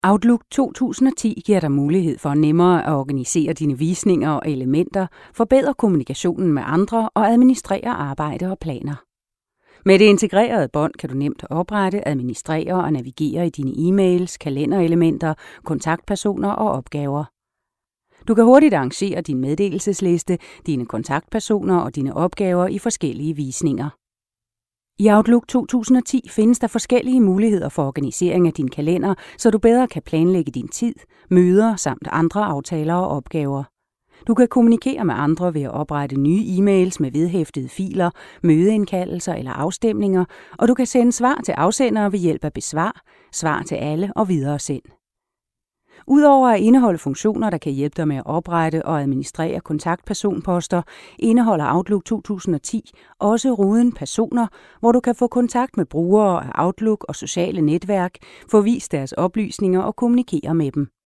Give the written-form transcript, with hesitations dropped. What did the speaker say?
Outlook 2010 giver dig mulighed for nemmere at organisere dine visninger og elementer, forbedre kommunikationen med andre og administrere arbejde og planer. Med det integrerede bånd kan du nemt oprette, administrere og navigere i dine e-mails, kalenderelementer, kontaktpersoner og opgaver. Du kan hurtigt arrangere din meddelelsesliste, dine kontaktpersoner og dine opgaver i forskellige visninger. I Outlook 2010 findes der forskellige muligheder for organisering af din kalender, så du bedre kan planlægge din tid, møder samt andre aftaler og opgaver. Du kan kommunikere med andre ved at oprette nye e-mails med vedhæftede filer, mødeindkaldelser eller afstemninger, og du kan sende svar til afsendere ved hjælp af besvar, svar til alle og videresend. Udover at indeholde funktioner, der kan hjælpe dig med at oprette og administrere kontaktpersonposter, indeholder Outlook 2010 også ruden Personer, hvor du kan få kontakt med brugere af Outlook og sociale netværk, få vist deres oplysninger og kommunikere med dem.